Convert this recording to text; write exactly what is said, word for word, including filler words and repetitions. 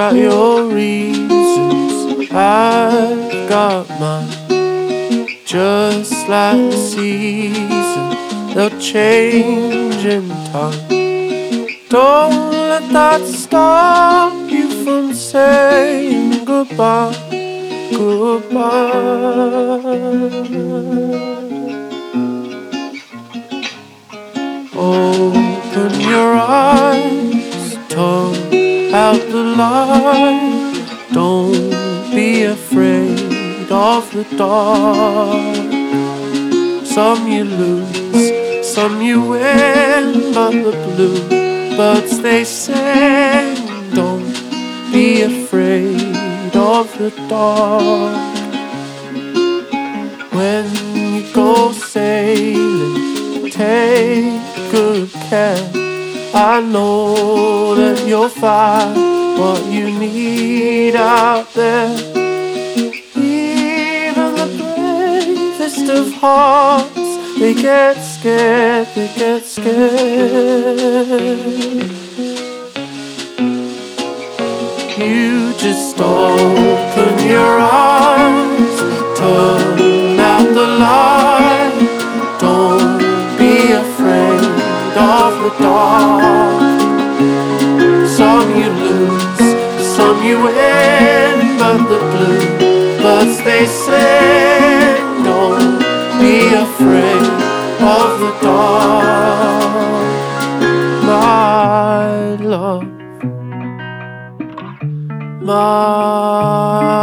got your reasons, I've got mine. Just like the seasons, they'll change in time. Don't let that stop you from saying goodbye, goodbye. Open your eyes, turn out the light. Don't be afraid of the dark. Some you lose, some you win, but the bluebirds they sing. Don't be afraid of the dark. When you go sailing, take good care. I know that you'll find what you need out there. Even the bravest of hearts, they get scared, they get scared. You just open your eyes, turn out the light. Don't be afraid of the dark. Some you lose, some you win, but the bluebirds they sing. Don't be afraid of the dark, my love, my